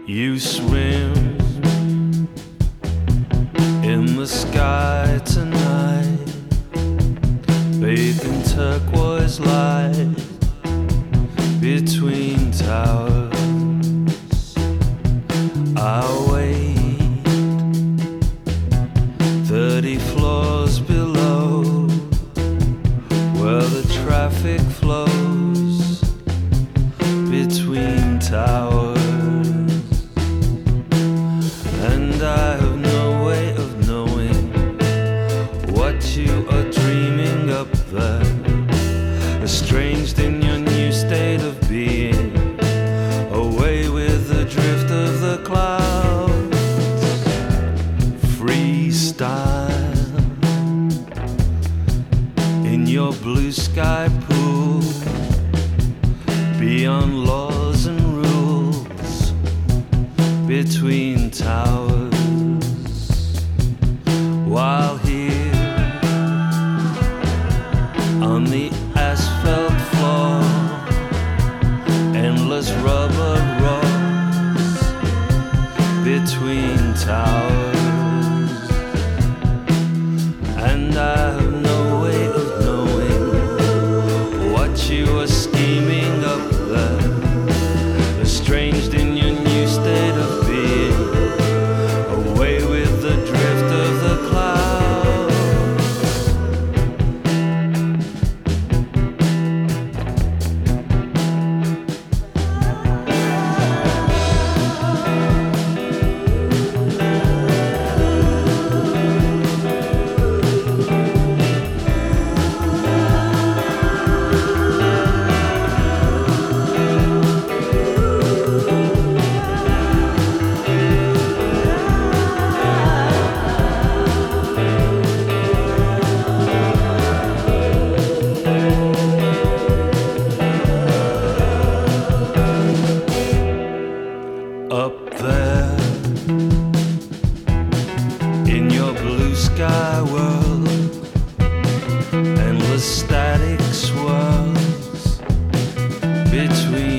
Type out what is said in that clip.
You swim in the sky tonight, bathed in turquoise light between towers. I wait 30 floors below, where the traffic flows between towers. And I have no way of knowing what you are dreaming up there, estranged in your new state of being, away with the drift of the clouds. Freestyle in your blue sky pool, beyond laws and rules, between towers. While here on the asphalt floor, endless rubber rolls between towers. And I have no way of knowing what you are scheming up there, estranged in your new state of being, away with the drift of the clouds. Up there in your blue sky world, endless static swirls between